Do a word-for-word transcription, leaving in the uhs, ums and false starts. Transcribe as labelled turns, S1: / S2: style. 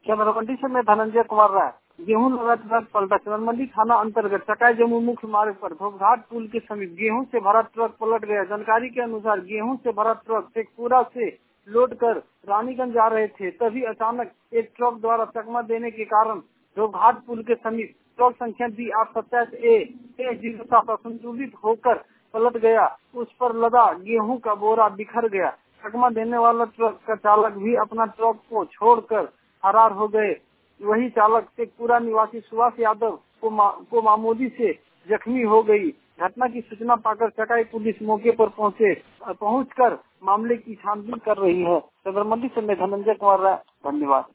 S1: चंद्रमंडी से मैं धनंजय कुमार राय। गेहूं लगा ट्रक पलटा। चंद्रमंडी थाना अंतर्गत चकाई जम्मू मुख्य मार्ग पर धोबघाट पुल के समीप गेहूं से भरा ट्रक पलट गया। जानकारी के अनुसार गेहूं से भरा ट्रक शेखपुरा से लोड कर रानीगंज जा रहे थे, तभी अचानक एक ट्रक द्वारा चकमा देने के कारण धोबघाट पुल के समीप ट्रक संख्या डी आठ सत्ताईस ए जीरो सात असंतुलित होकर पलट गया। उस पर लदा गेहूं का बोरा बिखर गया। चकमा देने वाला ट्रक का चालक भी अपना ट्रक को छोड़कर फरार हो गए। वही चालक शेखपुरा निवासी सुभाष यादव को, मा, को मामूली से जख्मी हो गई। घटना की सूचना पाकर चकाई पुलिस मौके पर पहुंचे पहुंचकर मामले की छानबीन कर रही है। चंद्रमंडी से मैं धनंजय कुमार राय, धन्यवाद।